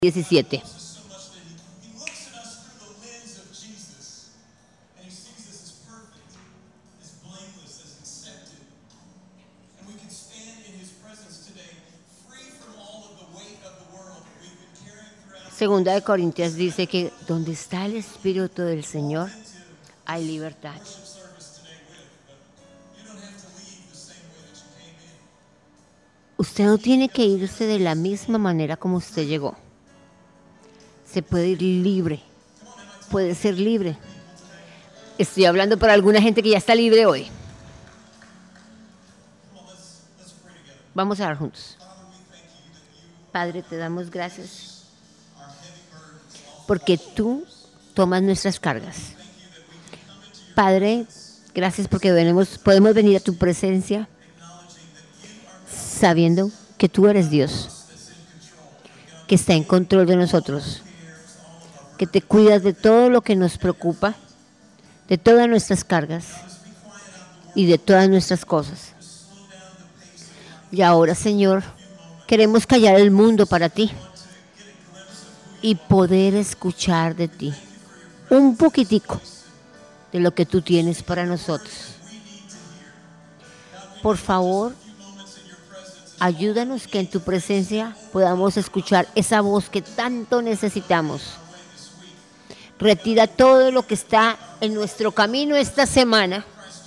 17. Segunda de Corintios dice que donde está el Espíritu del Señor hay libertad. Usted no tiene que irse de la misma manera como usted llegó. Se puede ir libre, puede ser libre. Estoy hablando para alguna gente que ya está libre hoy. Vamos a orar juntos. Padre, te damos gracias porque tú tomas nuestras cargas. Padre, gracias porque podemos venir a tu presencia sabiendo que tú eres Dios, que está en control de nosotros, que te cuidas de todo lo que nos preocupa, de todas nuestras cargas y de todas nuestras cosas. Y ahora, Señor, queremos callar el mundo para ti y poder escuchar de ti un poquitico de lo que tú tienes para nosotros. Por favor, ayúdanos que en tu presencia podamos escuchar esa voz que tanto necesitamos. Retira todo lo que está en nuestro camino esta semana,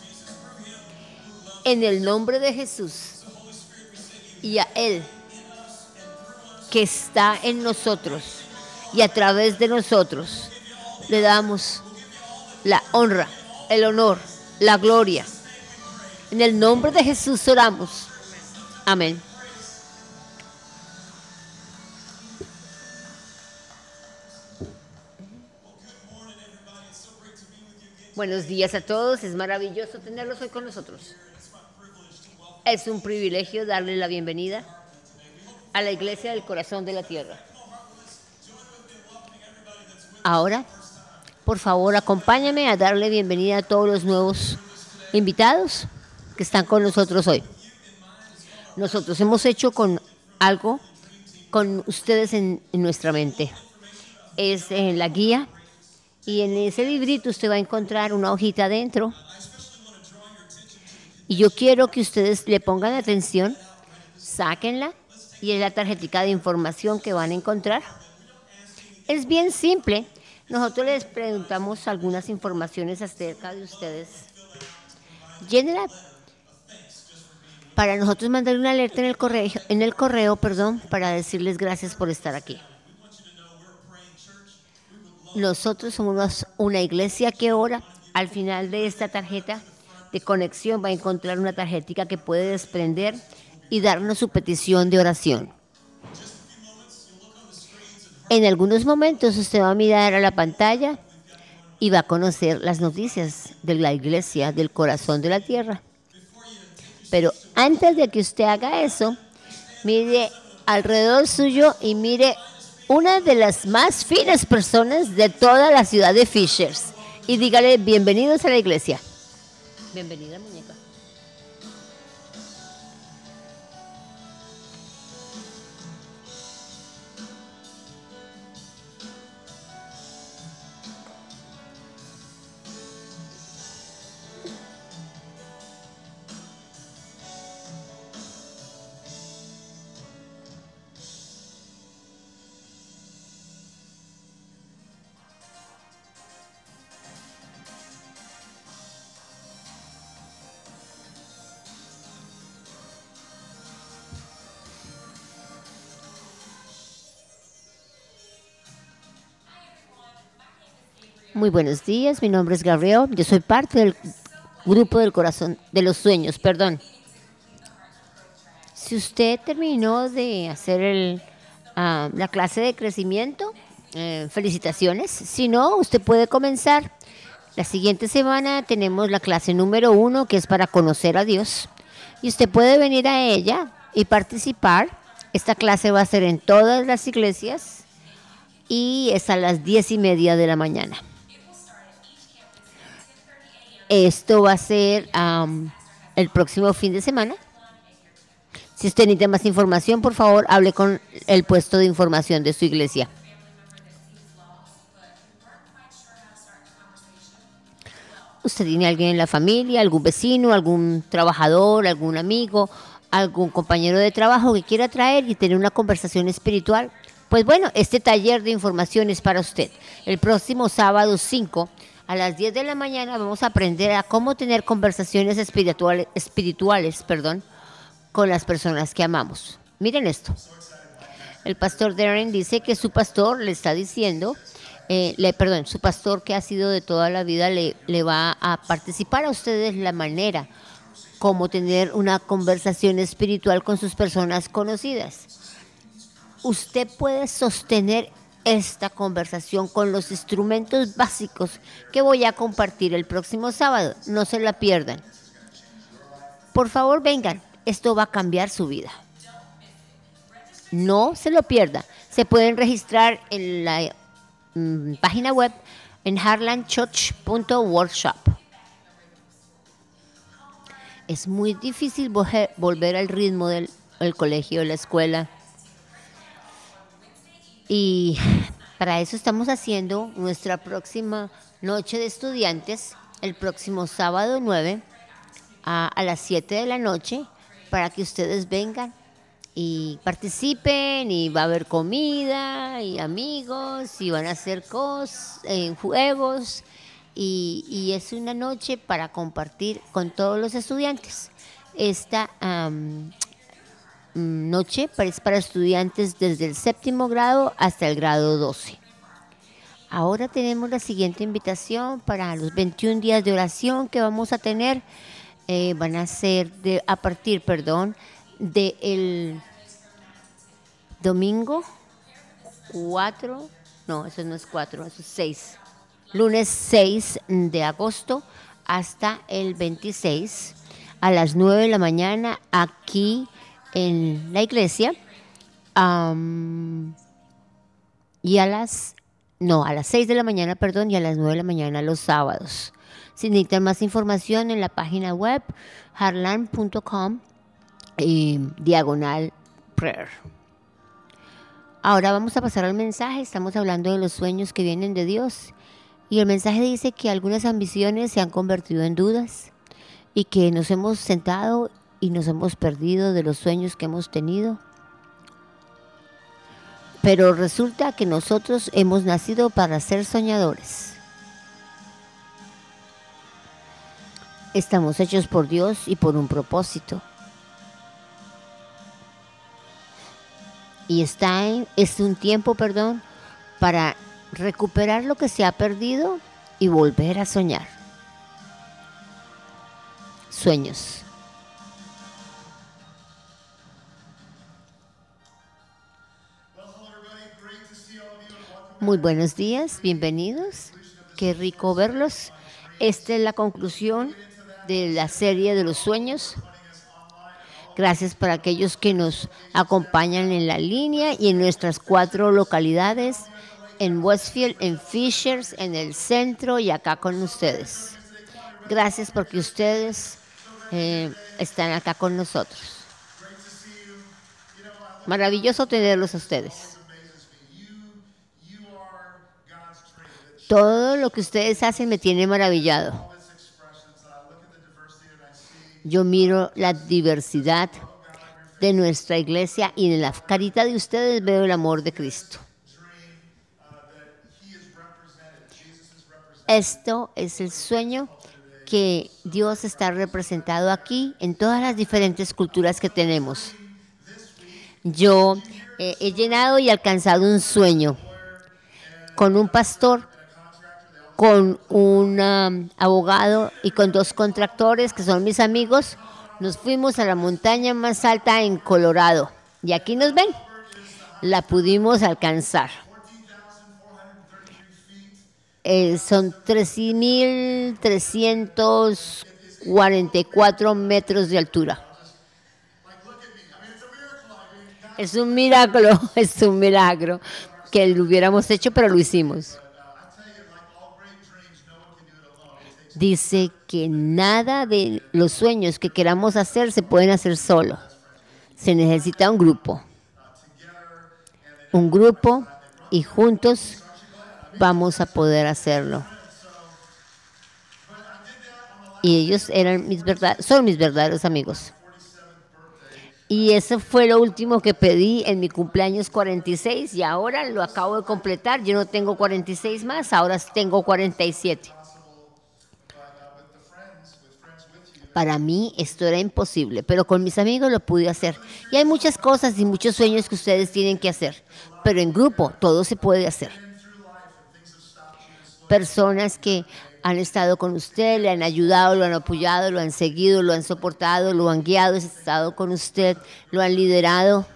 en el nombre de Jesús, y a Él que está en nosotros y a través de nosotros le damos la honra, el honor, la gloria. En el nombre de Jesús oramos. Amén. Buenos días a todos, es maravilloso tenerlos hoy con nosotros. Es un privilegio darle la bienvenida a la Iglesia del Corazón de la Tierra. Ahora, por favor, acompáñame a darle bienvenida a todos los nuevos invitados que están con nosotros hoy. Nosotros hemos hecho con algo con ustedes en nuestra mente. Es la guía. Y en ese librito usted va a encontrar una hojita adentro. Y yo quiero que ustedes le pongan atención, sáquenla, y es la tarjetita de información que van a encontrar. Es bien simple. Nosotros les preguntamos algunas informaciones acerca de ustedes. Llénela para nosotros mandar una alerta en el correo, para decirles gracias por estar aquí. Nosotros somos una iglesia que ora. Al final de esta tarjeta de conexión va a encontrar una tarjetita que puede desprender y darnos su petición de oración. En algunos momentos usted va a mirar a la pantalla y va a conocer las noticias de la Iglesia del Corazón de la Tierra. Pero antes de que usted haga eso, mire alrededor suyo y mire una de las más finas personas de toda la ciudad de Fishers y dígale bienvenidos a la iglesia. Bienvenida, muñeca. Muy buenos días, mi nombre es Gabriel, yo soy parte del grupo del corazón, de los sueños, Si usted terminó de hacer la clase de crecimiento, felicitaciones. Si no, usted puede comenzar. La siguiente semana tenemos la clase número 1, que es para conocer a Dios. Y usted puede venir a ella y participar. Esta clase va a ser en todas las iglesias y es a las 10:30 de la mañana. Esto va a ser el próximo fin de semana. Si usted necesita más información, por favor, hable con el puesto de información de su iglesia. ¿Usted tiene alguien en la familia, algún vecino, algún trabajador, algún amigo, algún compañero de trabajo que quiera traer y tener una conversación espiritual? Pues bueno, este taller de información es para usted. El próximo sábado 5 a las 10 de la mañana vamos a aprender a cómo tener conversaciones espirituales, con las personas que amamos. Miren esto. El pastor Darren dice que su pastor le está diciendo, su pastor que ha sido de toda la vida le va a participar a ustedes la manera como tener una conversación espiritual con sus personas conocidas. Usted puede sostener esta conversación con los instrumentos básicos que voy a compartir el próximo sábado. No se la pierdan. Por favor, vengan. Esto va a cambiar su vida. No se lo pierda. Se pueden registrar en la página web en heartlandchurch.workshop. Es muy difícil volver al ritmo del colegio, de la escuela. Y para eso estamos haciendo nuestra próxima noche de estudiantes, el próximo sábado 9 a las 7 de la noche, para que ustedes vengan y participen, y va a haber comida y amigos y van a hacer juegos y es una noche para compartir con todos los estudiantes. Esta noche es para estudiantes desde el 7º grado hasta el grado 12. Ahora tenemos la siguiente invitación para los 21 días de oración que vamos a tener. Van a ser a partir del domingo 4, no, eso no es 4, eso es 6. Lunes 6 de agosto hasta el 26 a las 9 de la mañana aquí en la iglesia. Y a las 6 de la mañana, y a las 9 de la mañana los sábados. Si necesitan más información en la página web heartland.com /prayer. Ahora vamos a pasar al mensaje. Estamos hablando de los sueños que vienen de Dios. Y el mensaje dice que algunas ambiciones se han convertido en dudas y que nos hemos sentado y nos hemos perdido de los sueños que hemos tenido. Pero resulta que nosotros hemos nacido para ser soñadores. Estamos hechos por Dios y por un propósito. Y es un tiempo, para recuperar lo que se ha perdido y volver a soñar. Sueños. Muy buenos días, bienvenidos. Qué rico verlos. Esta es la conclusión de la serie de los sueños. Gracias para aquellos que nos acompañan en la línea y en nuestras 4 localidades, en Westfield, en Fishers, en el centro y acá con ustedes. Gracias porque ustedes están acá con nosotros. Maravilloso tenerlos a ustedes. Todo lo que ustedes hacen me tiene maravillado. Yo miro la diversidad de nuestra iglesia y en la carita de ustedes veo el amor de Cristo. Esto es el sueño que Dios está representado aquí en todas las diferentes culturas que tenemos. Yo he llenado y alcanzado un sueño con un pastor, con un abogado y con 2 contractores que son mis amigos. Nos fuimos a la montaña más alta en Colorado y aquí nos ven. La pudimos alcanzar. Son 13,344 metros de altura. Es un milagro que lo hubiéramos hecho, pero lo hicimos. Dice que nada de los sueños que queramos hacer se pueden hacer solo. Se necesita un grupo y juntos vamos a poder hacerlo. Y ellos son mis verdaderos amigos. Y eso fue lo último que pedí en mi cumpleaños 46 y ahora lo acabo de completar. Yo no tengo 46 más, ahora tengo 47. Para mí esto era imposible, pero con mis amigos lo pude hacer. Y hay muchas cosas y muchos sueños que ustedes tienen que hacer, pero en grupo todo se puede hacer. Personas que han estado con usted, le han ayudado, lo han apoyado, lo han seguido, lo han soportado, lo han guiado, han estado con usted, lo han liderado.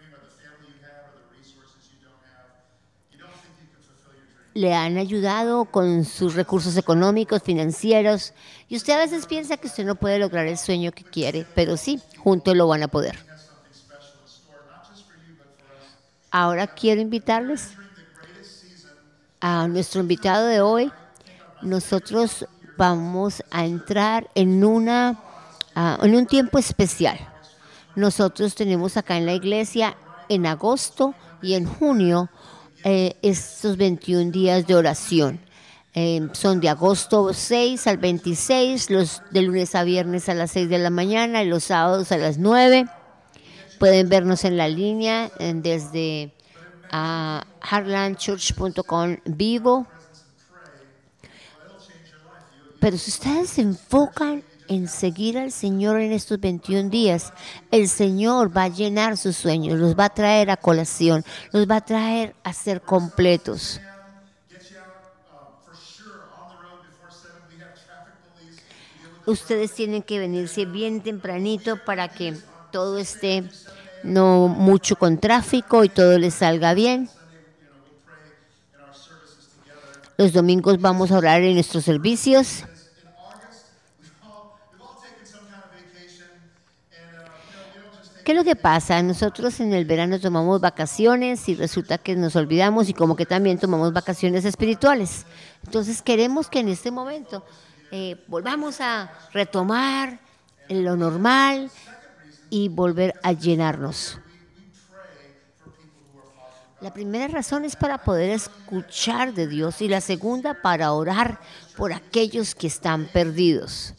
Le han ayudado con sus recursos económicos, financieros. Y usted a veces piensa que usted no puede lograr el sueño que quiere, pero sí, juntos lo van a poder. Ahora quiero invitarles a nuestro invitado de hoy. Nosotros vamos a entrar en un tiempo especial. Nosotros tenemos acá en la iglesia en agosto y en junio estos 21 días de oración. Son de agosto 6 al 26, de lunes a viernes a las 6 de la mañana y los sábados a las 9. Pueden vernos en la línea desde heartlandchurch.com vivo. Pero si ustedes se enfocan en seguir al Señor en estos 21 días, el Señor va a llenar sus sueños, los va a traer a colación, los va a traer a ser completos. Ustedes tienen que venirse bien tempranito para que todo esté no mucho con tráfico y todo les salga bien. Los domingos vamos a orar en nuestros servicios. ¿Qué es lo que pasa? Nosotros en el verano tomamos vacaciones y resulta que nos olvidamos y como que también tomamos vacaciones espirituales. Entonces queremos que en este momento volvamos a retomar lo normal y volver a llenarnos. La primera razón es para poder escuchar de Dios y la segunda para orar por aquellos que están perdidos.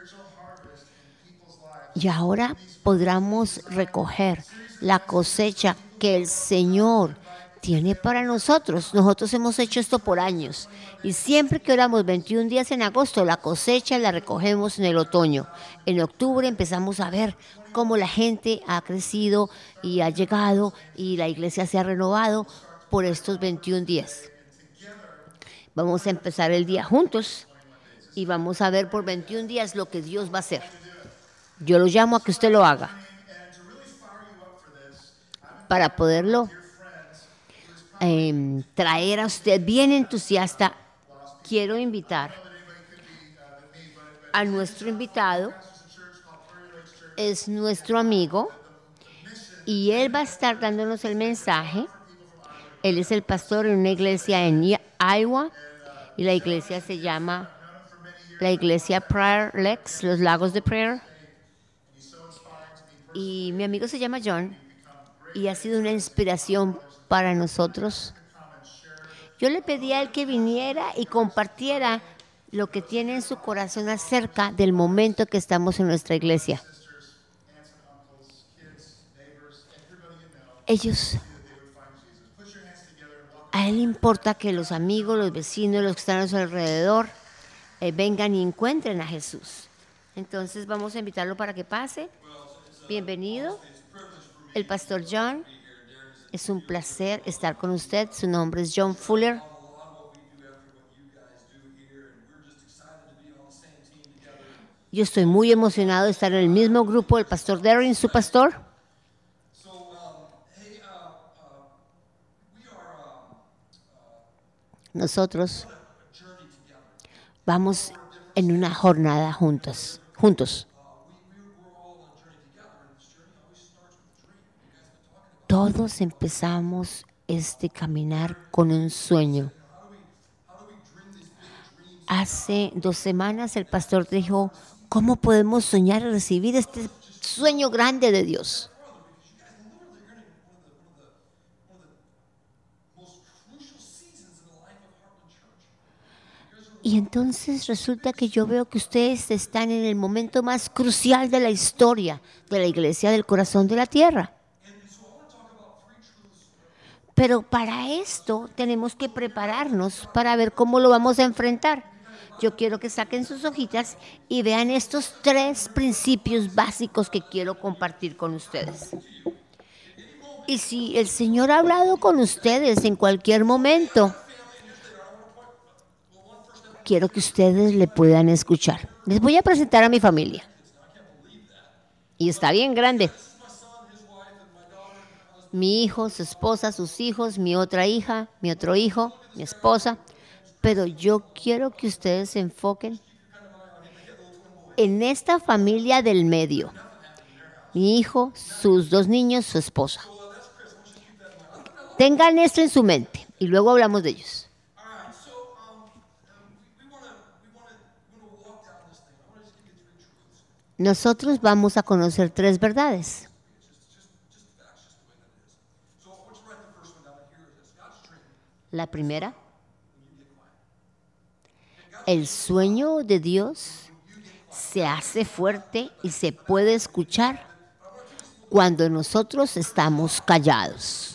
Y ahora podremos recoger la cosecha que el Señor tiene para nosotros. Nosotros hemos hecho esto por años y siempre que oramos 21 días en agosto, la cosecha la recogemos en el otoño. En octubre empezamos a ver cómo la gente ha crecido y ha llegado y la iglesia se ha renovado por estos 21 días. Vamos a empezar el día juntos y vamos a ver por 21 días lo que Dios va a hacer. Yo lo llamo a que usted lo haga. Para poderlo traer a usted bien entusiasta, quiero invitar a nuestro invitado. Es nuestro amigo y él va a estar dándonos el mensaje. Él es el pastor en una iglesia en Iowa y la iglesia se llama la iglesia Prayer Lex, los Lagos de Prayer. Y mi amigo se llama John y ha sido una inspiración para nosotros. Yo le pedí a él que viniera y compartiera lo que tiene en su corazón acerca del momento que estamos en nuestra iglesia. A él importa que los amigos, los vecinos, los que están a su alrededor vengan y encuentren a Jesús. Entonces vamos a invitarlo para que pase. Bienvenido, el pastor John. Es un placer estar con usted. Su nombre es John Fuller. Yo estoy muy emocionado de estar en el mismo grupo del pastor Darren, su pastor. Nosotros vamos en una jornada juntos. Todos empezamos este caminar con un sueño. Hace 2 semanas el pastor dijo, ¿cómo podemos soñar y recibir este sueño grande de Dios? Y entonces resulta que yo veo que ustedes están en el momento más crucial de la historia de la Iglesia del Corazón de la Tierra. Pero para esto tenemos que prepararnos para ver cómo lo vamos a enfrentar. Yo quiero que saquen sus hojitas y vean estos 3 principios básicos que quiero compartir con ustedes. Y si el Señor ha hablado con ustedes en cualquier momento, quiero que ustedes le puedan escuchar. Les voy a presentar a mi familia. Y está bien grande. Mi hijo, su esposa, sus hijos, mi otra hija, mi otro hijo, mi esposa. Pero yo quiero que ustedes se enfoquen en esta familia del medio. Mi hijo, sus 2 niños, su esposa. Tengan esto en su mente y luego hablamos de ellos. Nosotros vamos a conocer 3 verdades. La primera, el sueño de Dios se hace fuerte y se puede escuchar cuando nosotros estamos callados.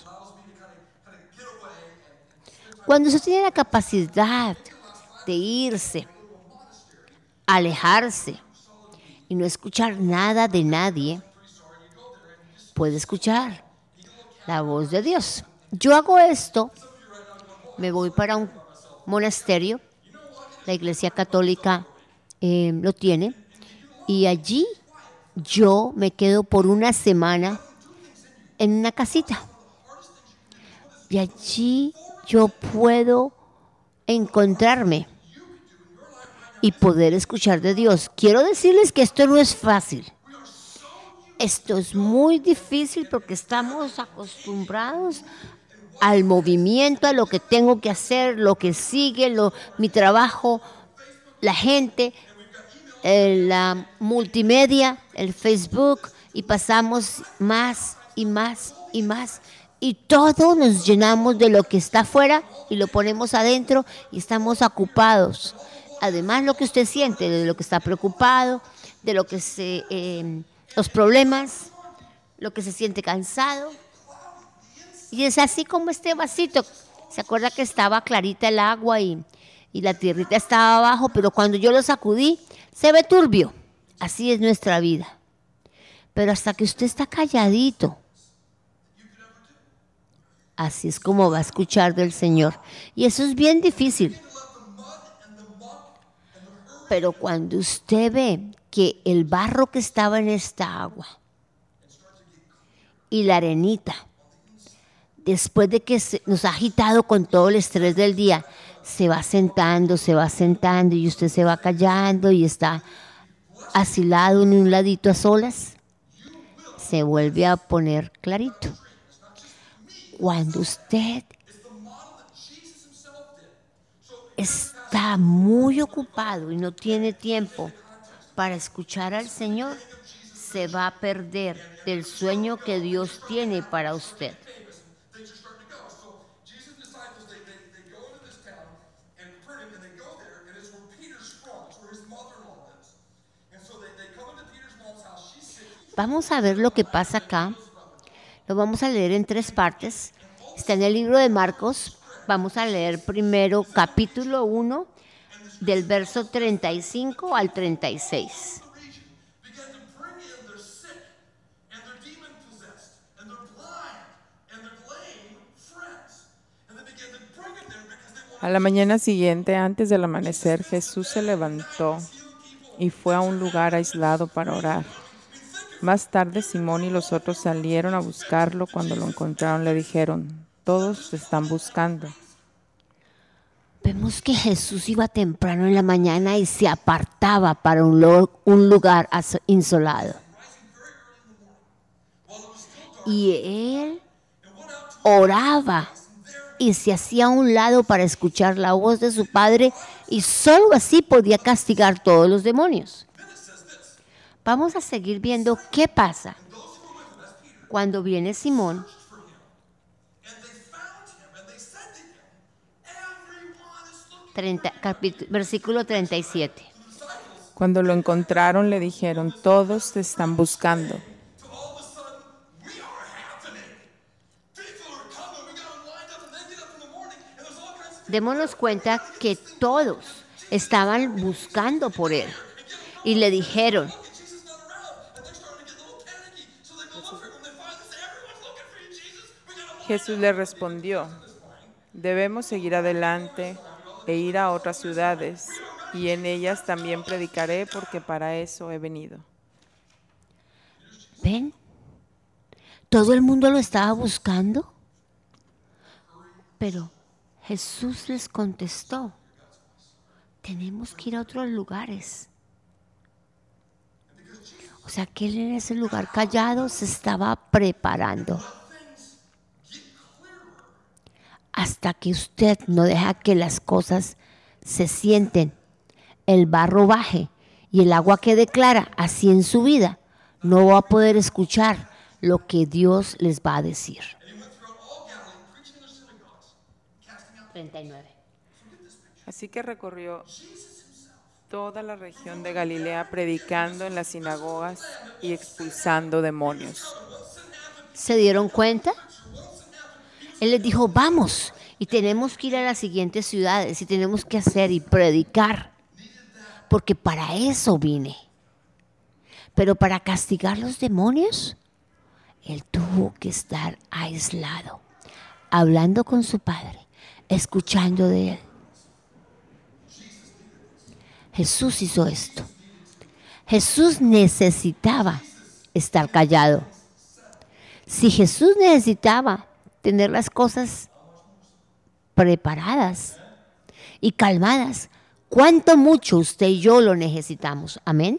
Cuando usted tiene la capacidad de irse, alejarse y no escuchar nada de nadie, puede escuchar la voz de Dios. Yo hago esto, me voy para un monasterio, la Iglesia Católica lo tiene, y allí yo me quedo por una semana en una casita. Y allí yo puedo encontrarme y poder escuchar de Dios. Quiero decirles que esto no es fácil. Esto es muy difícil porque estamos acostumbrados al movimiento, a lo que tengo que hacer, lo que sigue, mi trabajo, la gente, la multimedia, el Facebook, y pasamos más y más y más. Y todos nos llenamos de lo que está afuera y lo ponemos adentro y estamos ocupados. Además, lo que usted siente, de lo que está preocupado, de lo que los problemas, lo que se siente cansado. Y es así como este vasito. ¿Se acuerda que estaba clarita el agua y la tierrita estaba abajo? Pero cuando yo lo sacudí, se ve turbio. Así es nuestra vida. Pero hasta que usted está calladito, así es como va a escuchar del Señor. Y eso es bien difícil. Pero cuando usted ve que el barro que estaba en esta agua y la arenita, después de que nos ha agitado con todo el estrés del día, se va sentando y usted se va callando y está asilado en un ladito a solas, se vuelve a poner clarito. Cuando usted está muy ocupado y no tiene tiempo para escuchar al Señor, se va a perder del sueño que Dios tiene para usted. Vamos a ver lo que pasa acá. Lo vamos a leer en 3 partes. Está en el libro de Marcos. Vamos a leer primero capítulo 1, del verso 35 al 36. A la mañana siguiente, antes del amanecer, Jesús se levantó y fue a un lugar aislado para orar. Más tarde, Simón y los otros salieron a buscarlo. Cuando lo encontraron, le dijeron: «Todos te están buscando». Vemos que Jesús iba temprano en la mañana y se apartaba para un lugar insolado. Y él oraba y se hacía a un lado para escuchar la voz de su Padre, y solo así podía castigar todos los demonios. Vamos a seguir viendo qué pasa cuando viene Simón versículo 37. Cuando lo encontraron, le dijeron: todos te están buscando. Démonos cuenta que todos estaban buscando por él y le dijeron, Jesús le respondió: debemos seguir adelante e ir a otras ciudades, y en ellas también predicaré, porque para eso he venido. ¿ven? Todo el mundo lo estaba buscando, pero Jesús les contestó, tenemos que ir a otros lugares. O sea que él en ese lugar callado se estaba preparando. Hasta que usted no deja que las cosas se sienten, el barro baje y el agua quede clara así en su vida, no va a poder escuchar lo que Dios les va a decir. 39. Así que recorrió toda la región de Galilea, predicando en las sinagogas y expulsando demonios. ¿Se dieron cuenta? Él les dijo, vamos, y tenemos que ir a las siguientes ciudades, y tenemos que hacer y predicar, porque para eso vine. Pero para castigar los demonios, él tuvo que estar aislado, hablando con su padre, escuchando de él. Jesús hizo esto. Jesús necesitaba estar callado. Si Jesús necesitaba tener las cosas preparadas y calmadas, ¿cuánto mucho usted y yo lo necesitamos? Amén.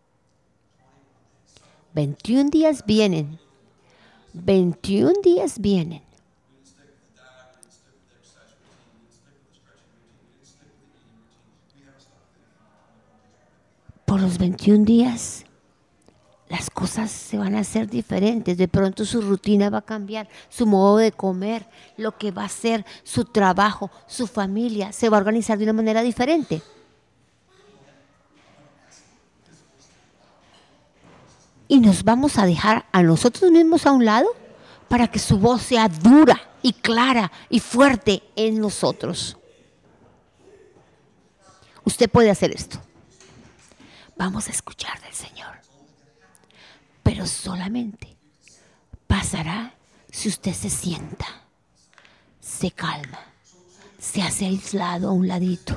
21 días vienen. 21 días vienen. Por los 21 días, las cosas se van a hacer diferentes. De pronto su rutina va a cambiar, su modo de comer, lo que va a hacer, su trabajo, su familia, se va a organizar de una manera diferente. Y nos vamos a dejar a nosotros mismos a un lado para que su voz sea dura y clara y fuerte en nosotros. Usted puede hacer esto. Vamos a escuchar del Señor. Pero solamente pasará si usted se sienta, se calma, se hace aislado a un ladito.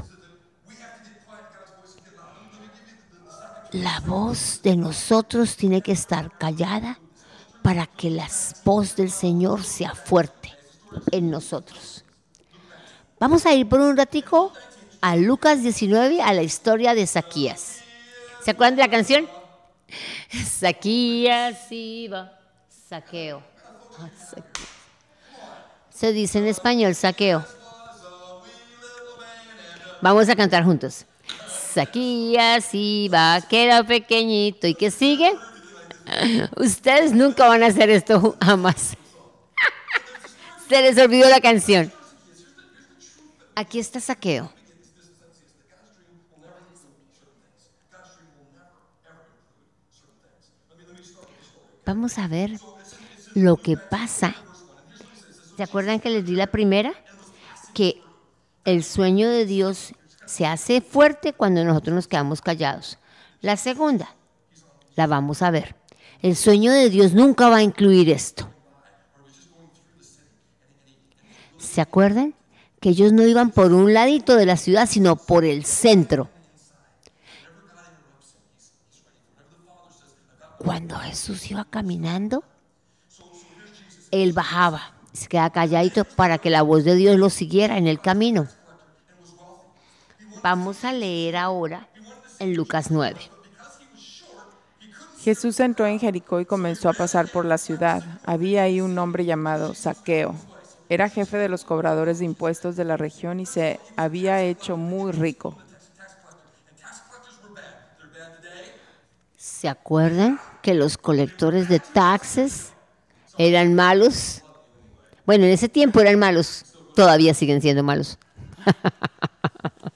La voz de nosotros tiene que estar callada para que la voz del Señor sea fuerte en nosotros. Vamos a ir por un ratico a Lucas 19, a la historia de Zaquías. ¿Se acuerdan de la canción? Zaquías iba, saqueo. Se dice en español, saqueo. Vamos a cantar juntos. Zaquías iba, que era pequeñito. ¿Y qué sigue? Ustedes nunca van a hacer esto jamás. Se les olvidó la canción. Aquí está Zaqueo. Vamos a ver lo que pasa. ¿Se acuerdan que les di la primera? Que el sueño de Dios se hace fuerte cuando nosotros nos quedamos callados. La segunda, la vamos a ver. El sueño de Dios nunca va a incluir esto. ¿Se acuerdan? Que ellos no iban por un ladito de la ciudad, sino por el centro. Cuando Jesús iba caminando, él bajaba, se quedaba calladito para que la voz de Dios lo siguiera en el camino. Vamos a leer ahora en Lucas 9. Jesús entró en Jericó y comenzó a pasar por la ciudad. Había ahí un hombre llamado Zaqueo. Era jefe de los cobradores de impuestos de la región y se había hecho muy rico. ¿Se acuerdan que los colectores de taxes eran malos? Bueno, en ese tiempo eran malos, todavía siguen siendo malos.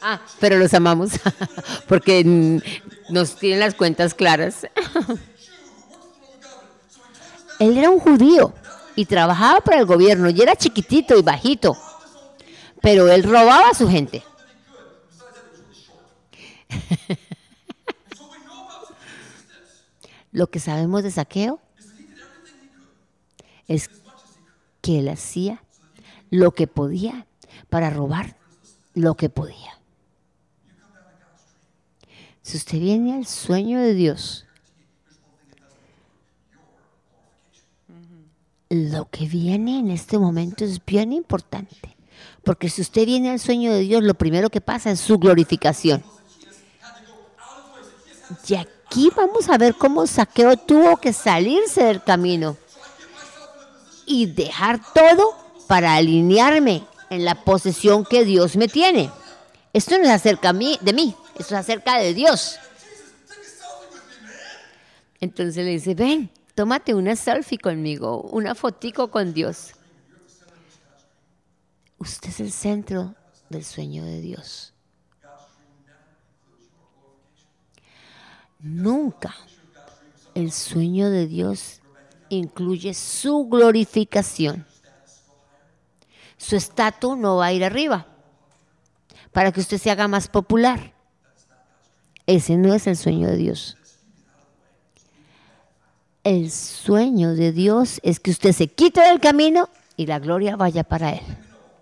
Pero los amamos porque nos tienen las cuentas claras. Él era un judío y trabajaba para el gobierno y era chiquitito y bajito, pero él robaba a su gente. Lo que sabemos de Zaqueo es que él hacía lo que podía para robar lo que podía. Si usted viene al sueño de Dios, lo que viene en este momento es bien importante, porque si usted viene al sueño de Dios, lo primero que pasa es su glorificación. Y aquí vamos a ver cómo Zaqueo tuvo que salirse del camino y dejar todo para alinearme en la posesión que Dios me tiene. Esto no es acerca de mí, esto es acerca de Dios. Entonces le dice, ven, tómate una selfie conmigo, una fotico con Dios. Usted es el centro del sueño de Dios. Nunca el sueño de Dios incluye su glorificación. Su estatus no va a ir arriba para que usted se haga más popular. Ese no es el sueño de Dios. El sueño de Dios es que usted se quite del camino y la gloria vaya para Él.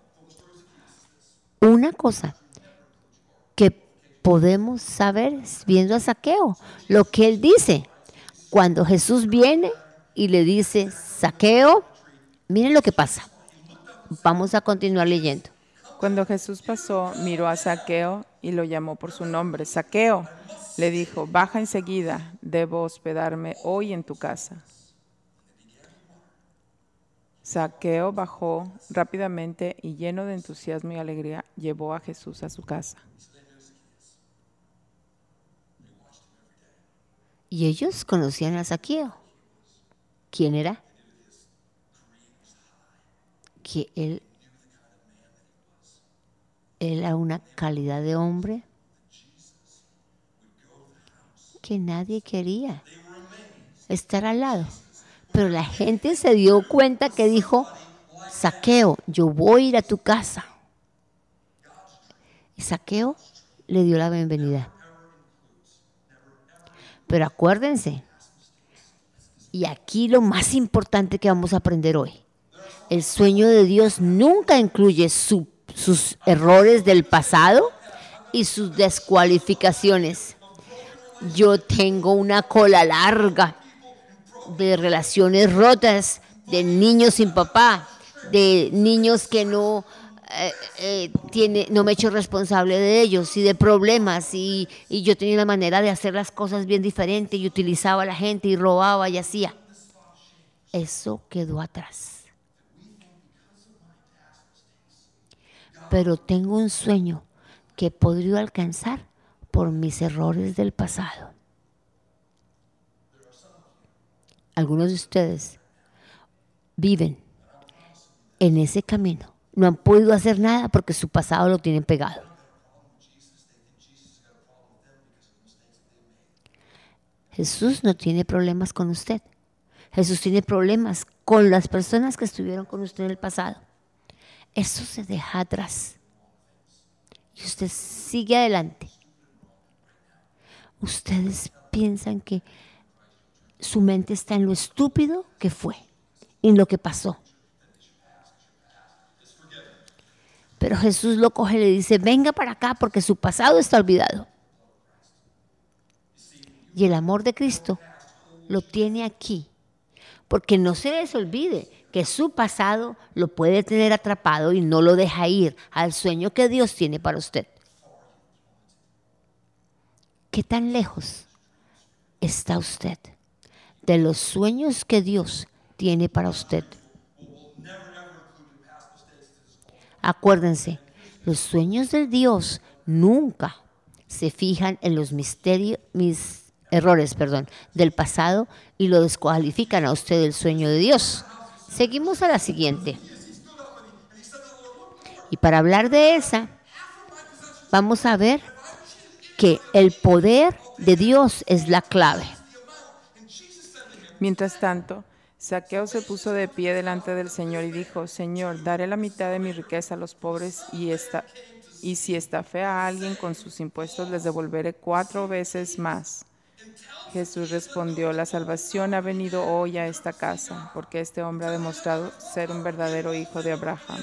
Una cosa que podemos saber viendo a Zaqueo, lo que él dice, cuando Jesús viene y le dice, Zaqueo, miren lo que pasa. Vamos a continuar leyendo. Cuando Jesús pasó, miró a Zaqueo y lo llamó por su nombre. Zaqueo, le dijo, baja enseguida, debo hospedarme hoy en tu casa. Zaqueo bajó rápidamente y lleno de entusiasmo y alegría, llevó a Jesús a su casa. Y ellos conocían a Zaqueo. ¿Quién era? Que él era una calidad de hombre que nadie quería estar al lado. Pero la gente se dio cuenta que dijo, Zaqueo, yo voy a ir a tu casa. Y Zaqueo le dio la bienvenida. Pero acuérdense, y aquí lo más importante que vamos a aprender hoy, el sueño de Dios nunca incluye sus errores del pasado y sus descualificaciones. Yo tengo una cola larga de relaciones rotas, de niños sin papá, de niños que no me he hecho responsable de ellos y de problemas y yo tenía una manera de hacer las cosas bien diferente y utilizaba a la gente y robaba y hacía. Eso quedó atrás. Pero tengo un sueño que he podido alcanzar por mis errores del pasado. Algunos de ustedes viven en ese camino. No han podido hacer nada porque su pasado lo tienen pegado. Jesús no tiene problemas con usted. Jesús tiene problemas con las personas que estuvieron con usted en el pasado. Eso se deja atrás. Y usted sigue adelante. Ustedes piensan que su mente está en lo estúpido que fue, en lo que pasó. Pero Jesús lo coge y le dice, venga para acá porque su pasado está olvidado. Y el amor de Cristo lo tiene aquí. Porque no se les olvide que su pasado lo puede tener atrapado y no lo deja ir al sueño que Dios tiene para usted. ¿Qué tan lejos está usted de los sueños que Dios tiene para usted? Acuérdense, los sueños de Dios nunca se fijan en los errores del pasado y lo descualifican a usted del sueño de Dios. Seguimos a la siguiente. Y para hablar de esa, vamos a ver que el poder de Dios es la clave. Mientras tanto, Zaqueo se puso de pie delante del Señor y dijo: Señor, daré la mitad de mi riqueza a los pobres y si estafé a alguien con sus impuestos, les devolveré 4 veces más. Jesús respondió: la salvación ha venido hoy a esta casa, porque este hombre ha demostrado ser un verdadero hijo de Abraham.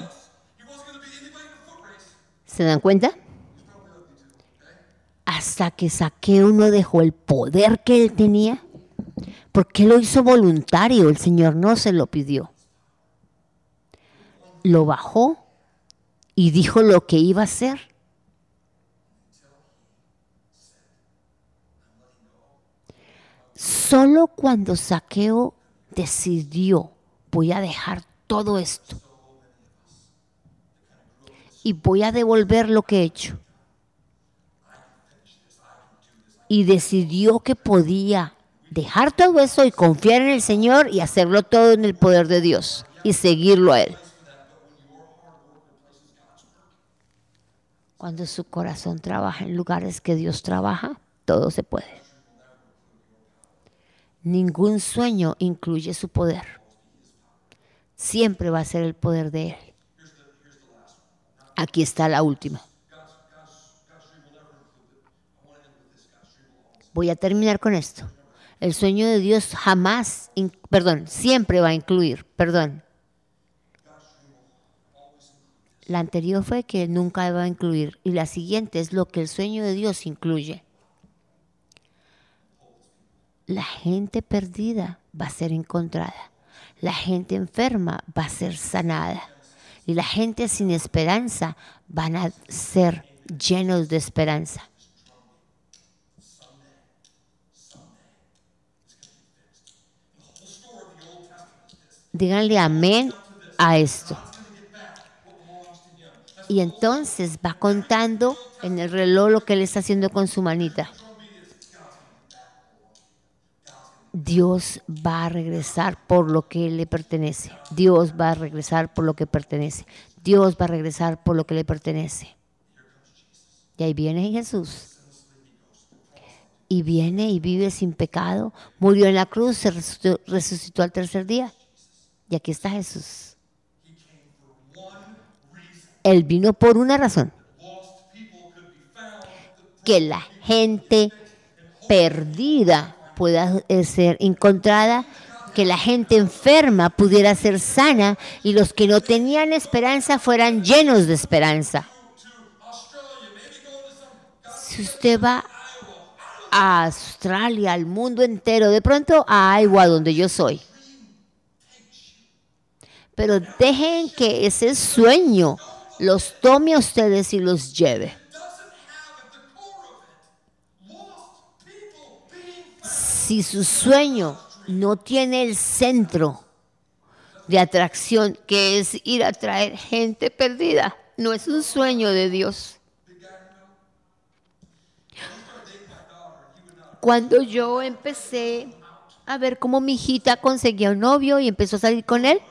¿Se dan cuenta? Hasta que Zaqueo no dejó el poder que él tenía, porque lo hizo voluntario, el Señor no se lo pidió. Lo bajó y dijo lo que iba a hacer. Solo cuando Zaqueo decidió, voy a dejar todo esto y voy a devolver lo que he hecho, y decidió que podía dejar todo eso y confiar en el Señor y hacerlo todo en el poder de Dios y seguirlo a Él. Cuando su corazón trabaja en lugares que Dios trabaja, todo se puede. Ningún sueño incluye su poder. Siempre va a ser el poder de Él. Aquí está la última. Voy a terminar con esto. El sueño de Dios siempre va a incluir, La anterior fue que nunca va a incluir, y la siguiente es lo que el sueño de Dios incluye. La gente perdida va a ser encontrada. La gente enferma va a ser sanada. Y la gente sin esperanza van a ser llenos de esperanza. Díganle amén a esto. Y entonces va contando en el reloj lo que él está haciendo con su manita. Dios va a regresar por lo que le pertenece. Dios va a regresar por lo que pertenece. Dios va a regresar por lo que le pertenece. Y ahí viene Jesús. Y viene y vive sin pecado. Murió en la cruz, se resucitó al tercer día. Y aquí está Jesús. Él vino por una razón. Que la gente perdida pueda ser encontrada, que la gente enferma pudiera ser sana y los que no tenían esperanza fueran llenos de esperanza. Si usted va a Australia, al mundo entero, de pronto a Iowa, donde yo soy, pero dejen que ese sueño los tome a ustedes y los lleve. Si su sueño no tiene el centro de atracción, que es ir a traer gente perdida, no es un sueño de Dios. Cuando yo empecé a ver cómo mi hijita conseguía un novio y empezó a salir con él,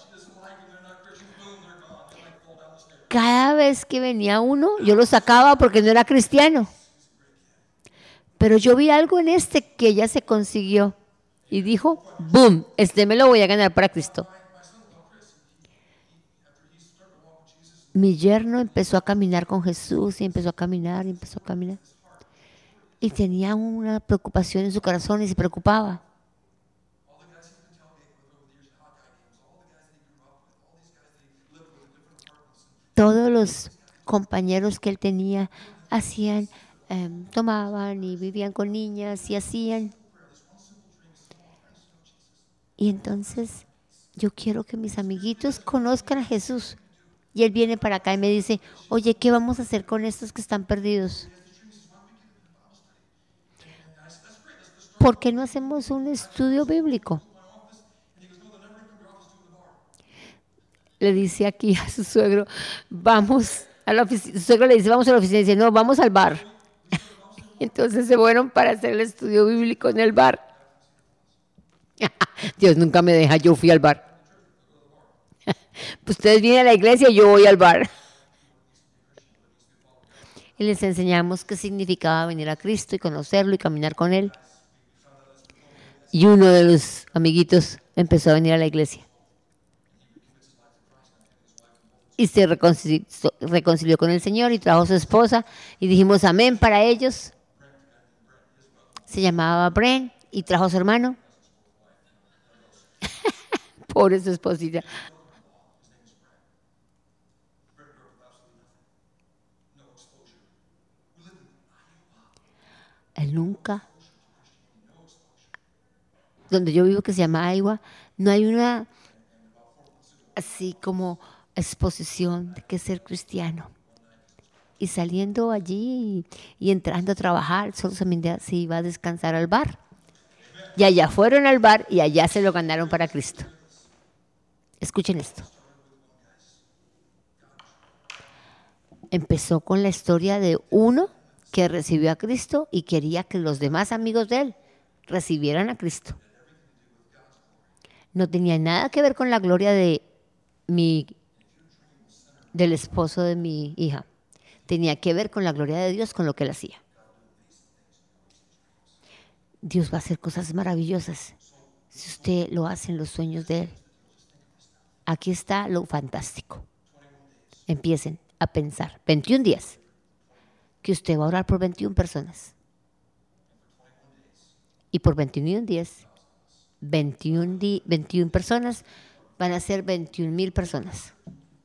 cada vez que venía uno, yo lo sacaba porque no era cristiano. Pero yo vi algo en que ella se consiguió y dijo, ¡boom! Me lo voy a ganar para Cristo. Mi yerno empezó a caminar con Jesús y empezó a caminar. Y tenía una preocupación en su corazón y se preocupaba. Todos los compañeros que él tenía hacían, tomaban y vivían con niñas y hacían. Y entonces yo quiero que mis amiguitos conozcan a Jesús. Y él viene para acá y me dice, oye, ¿qué vamos a hacer con estos que están perdidos? ¿Por qué no hacemos un estudio bíblico? Le dice aquí a su suegro, vamos a la oficina. Su suegro le dice, vamos a la oficina. Y dice, no, vamos al bar. Entonces se fueron para hacer el estudio bíblico en el bar. Dios nunca me deja, yo fui al bar. Pues ustedes vienen a la iglesia y yo voy al bar. y les enseñamos qué significaba venir a Cristo y conocerlo y caminar con Él. Y uno de los amiguitos empezó a venir a la iglesia y se reconcilió con el Señor y trajo a su esposa y dijimos amén para ellos. Se llamaba Bren y trajo a su hermano. Pobre su esposita. Él nunca. Donde yo vivo, que se llama Iowa, no hay una así como exposición de qué es ser cristiano. Y saliendo allí y entrando a trabajar, solo se iba a descansar al bar. Y allá fueron al bar y allá se lo ganaron para Cristo. Escuchen esto. Empezó con la historia de uno que recibió a Cristo y quería que los demás amigos de él recibieran a Cristo. No tenía nada que ver con la gloria del esposo de mi hija. Tenía que ver con la gloria de Dios, con lo que él hacía. Dios va a hacer cosas maravillosas si usted lo hace en los sueños de Él. Aquí está lo fantástico. Empiecen a pensar. 21 días. Que usted va a orar por 21 personas. Y por 21 días, 21 personas van a ser 21,000 personas.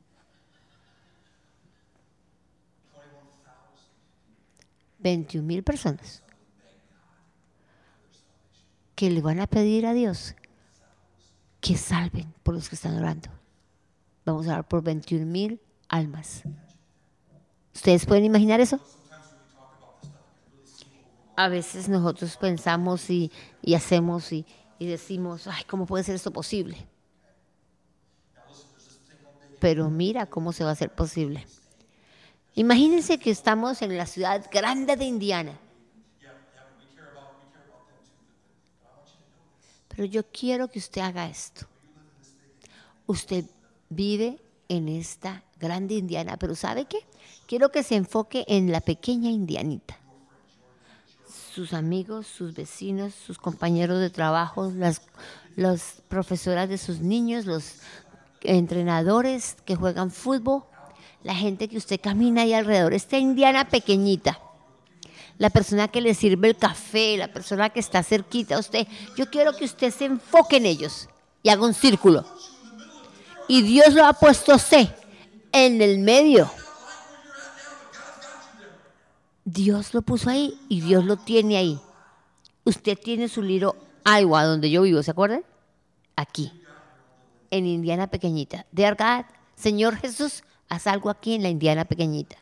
21,000 personas que le van a pedir a Dios que salven por los que están orando. Vamos a orar por 21,000 almas. ¿Ustedes pueden imaginar eso? A veces nosotros pensamos y hacemos y decimos, ay, ¿cómo puede ser esto posible? Pero mira cómo se va a hacer posible. Imagínense que estamos en la ciudad grande de Indiana. Pero yo quiero que usted haga esto. Usted vive en esta grande Indiana, pero ¿sabe qué? Quiero que se enfoque en la pequeña indianita. Sus amigos, sus vecinos, sus compañeros de trabajo, las profesoras de sus niños, los entrenadores que juegan fútbol, la gente que usted camina ahí alrededor. Esta Indiana pequeñita. La persona que le sirve el café, la persona que está cerquita a usted. Yo quiero que usted se enfoque en ellos y haga un círculo. Y Dios lo ha puesto a usted en el medio. Dios lo puso ahí y Dios lo tiene ahí. Usted tiene su Little Iowa, donde yo vivo, ¿se acuerdan? Aquí, en Indiana pequeñita. Dear God, Señor Jesús, haz algo aquí en la Indiana pequeñita.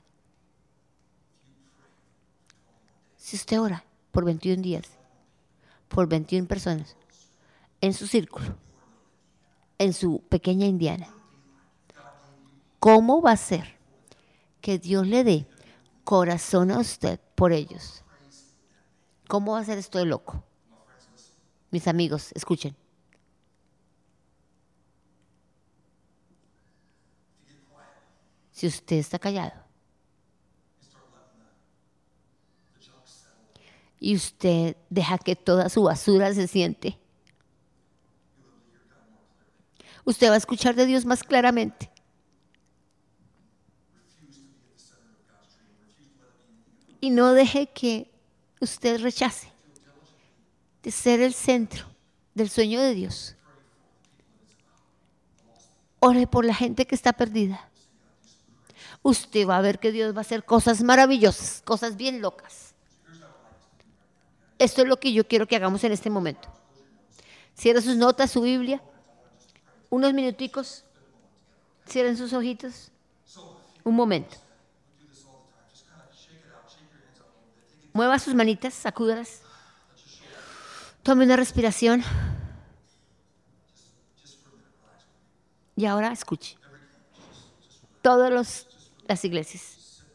Si usted ora por 21 días, por 21 personas, en su círculo, en su pequeña Indiana, ¿cómo va a ser que Dios le dé corazón a usted por ellos? ¿Cómo va a ser esto de loco? Mis amigos, escuchen. Si usted está callado y usted deja que toda su basura se siente, usted va a escuchar de Dios más claramente. Y no deje que usted rechace de ser el centro del sueño de Dios. Ore por la gente que está perdida. Usted va a ver que Dios va a hacer cosas maravillosas, cosas bien locas. Esto es lo que yo quiero que hagamos en este momento. Cierren sus notas, su Biblia, unos minuticos, cierren sus ojitos, un momento. Mueva sus manitas, sacúdalas. Tome una respiración. Y ahora escuche. Todas las iglesias.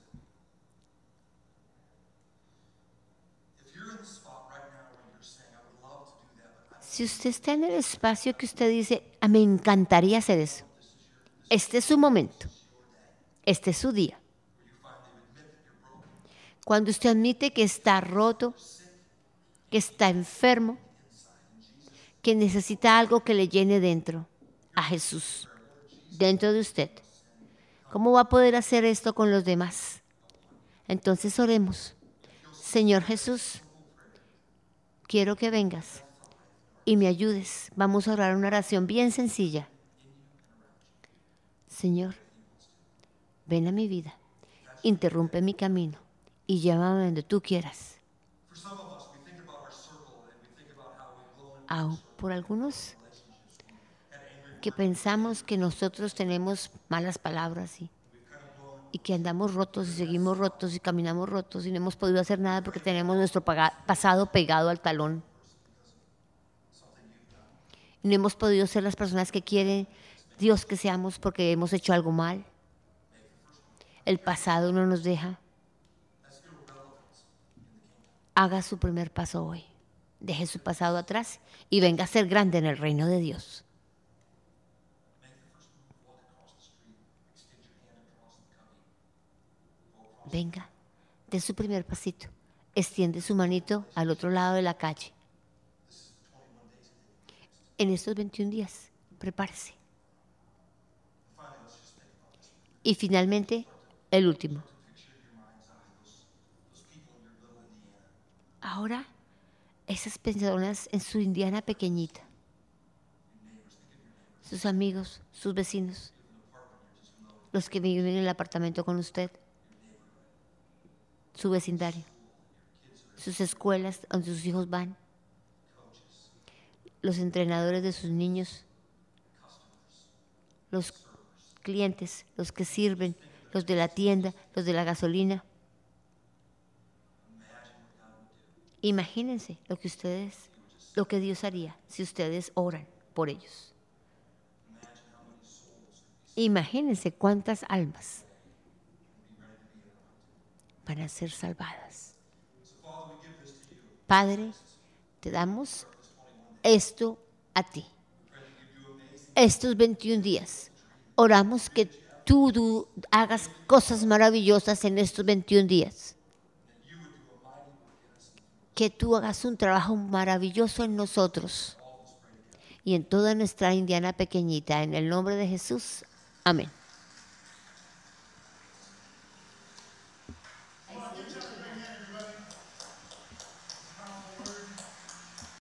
Si usted está en el espacio que usted dice, me encantaría hacer eso. Este es su momento. Este es su día. Cuando usted admite que está roto, que está enfermo, que necesita algo que le llene dentro, a Jesús, dentro de usted. ¿Cómo va a poder hacer esto con los demás? Entonces oremos. Señor Jesús, quiero que vengas y me ayudes. Vamos a orar una oración bien sencilla. Señor, ven a mi vida, interrumpe mi camino y llévame donde tú quieras. Por algunos que pensamos que nosotros tenemos malas palabras y que andamos rotos y seguimos rotos y caminamos rotos y no hemos podido hacer nada porque tenemos nuestro pasado pegado al talón. Y no hemos podido ser las personas que quiere Dios que seamos porque hemos hecho algo mal. El pasado no nos deja. Haga su primer paso hoy. Deje su pasado atrás y venga a ser grande en el reino de Dios. Venga, dé su primer pasito. Extiende su manito al otro lado de la calle. En estos 21 días, prepárese. Y finalmente, el último. Ahora, esas personas en su Indiana pequeñita, sus amigos, sus vecinos, los que viven en el apartamento con usted, su vecindario, sus escuelas donde sus hijos van, los entrenadores de sus niños, los clientes, los que sirven, los de la tienda, los de la gasolina. Imagínense lo que Dios haría si ustedes oran por ellos. Imagínense cuántas almas van a ser salvadas. Padre, te damos esto a ti. Estos 21 días, oramos que tú hagas cosas maravillosas en estos 21 días. Que tú hagas un trabajo maravilloso en nosotros y en toda nuestra Indiana pequeñita. En el nombre de Jesús. Amén.